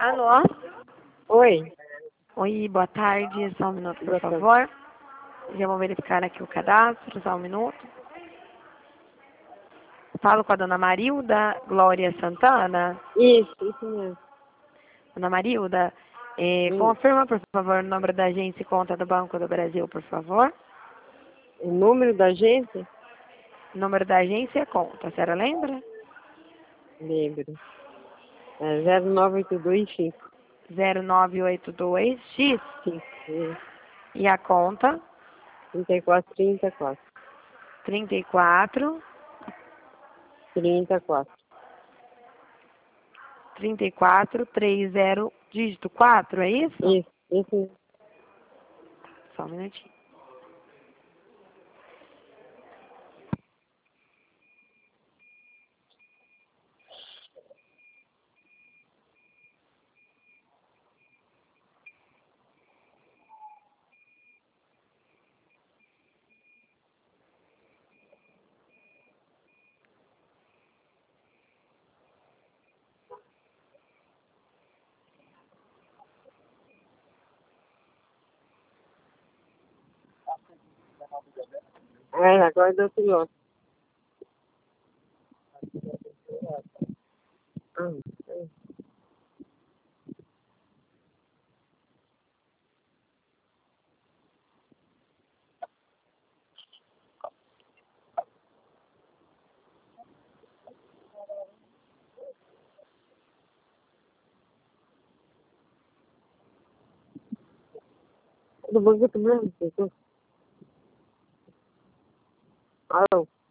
Alô? Oi. Oi, boa tarde. Só um minuto, por Boa tarde. favor. Já vou verificar aqui o cadastro, só um minuto. Falo com a dona Marilda Glória Santana. Isso mesmo. Dona Marilda, Hum. confirma, por favor, o número da agência e conta do Banco do Brasil, por favor. O número da agência? O número da agência e conta, a senhora lembra? Lembro. É 09825. 0982X. E a conta? 3434. 34 34. 30, dígito 4, é isso? Isso mesmo. Só um minutinho. Agora deu piloto. Do banco do Brasil. Alô?